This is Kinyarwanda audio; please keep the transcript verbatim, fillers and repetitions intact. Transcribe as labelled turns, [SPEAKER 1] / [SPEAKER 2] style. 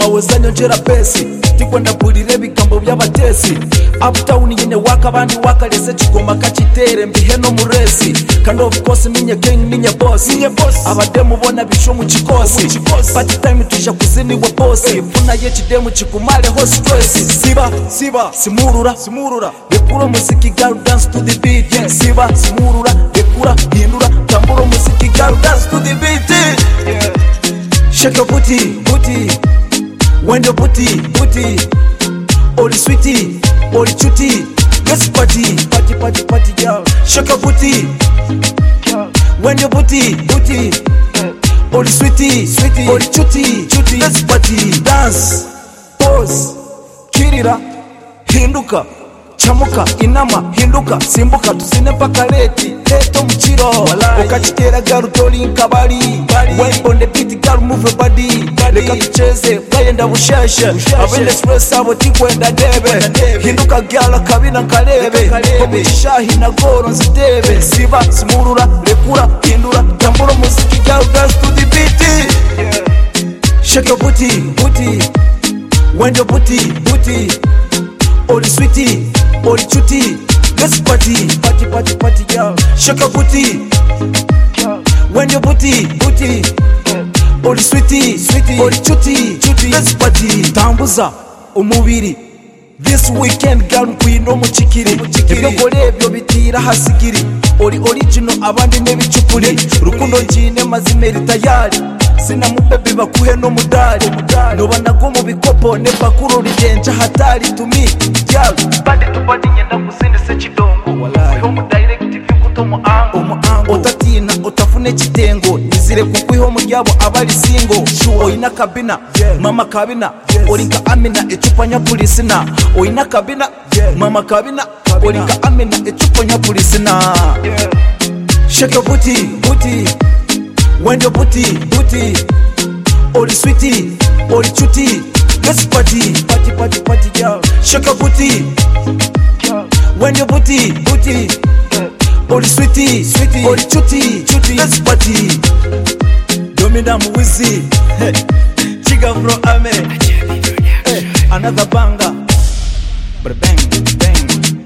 [SPEAKER 1] wawe nyongera pesi tikwenda bulire bigambo by'abatesi uptown nyine waka bandi waka lese kigoma kakitere mbihe no muresi kandi of course ninye king ninye boss ninye boss abademu bona bisho mu kikosi party time tuje kuzini wa boss funa ye kidemu kikumale ho stress siba siba simurura simurura bekuro muziki girl dance to the beat yeah. Siba simurura bekura hindura tamburo muziki girl dance to the beat yeah. Shake your booty booty when your booty booty all the sweetie all the chuti let's party party party party girl shake your booty when your booty booty all the sweetie sweetie all the chuti chuti let's party dance pose kirira hinduka chamuka inama hinduka simbuka tusine paka leti leto mchiro ukachitera garu toli nkabali when on the beat girl move your body leka tucheze bayenda bushasha abende stress abo tikwenda debe hinduka gyala kabina kalebe omuchishahi na goro nzidebe siba simurura lekura hindura tamburo muziki girl dance to the beat yeah. Shake your booty booty when your booty booty all the sweetie all the chuti let's party party party party girl shake your booty when your booty booty all the sweetie sweetie all the chuti chuti let's party tambuza umubiri this weekend girl kwino muchikiri ibyo gore byo bitira hasigiri ori original abandi nebicupuri rukundo njine mazimeri tayari sina mubebe bakuhe no mudari noba nagumu bikopo ne bakuru rigenja hatari tumi girl bandi tubandi nyenda kusindise kidongo wallahi mu direct fikuto mu ango mu ango otatina otafune kitengo nizire kukwiho mu ryabo abali singo oyina kabina mama kabina orinka amina ecupa nya police na oyina kabina mama kabina orinka amina ecupa nya police na shake your booty booty when your booty booty all the sweetie all the chuti let's party party party party girl shake your booty when your booty booty all the sweetie sweetie all the chuti chuti let's party domina muwizi chiga bro ame hey, another banger bang bang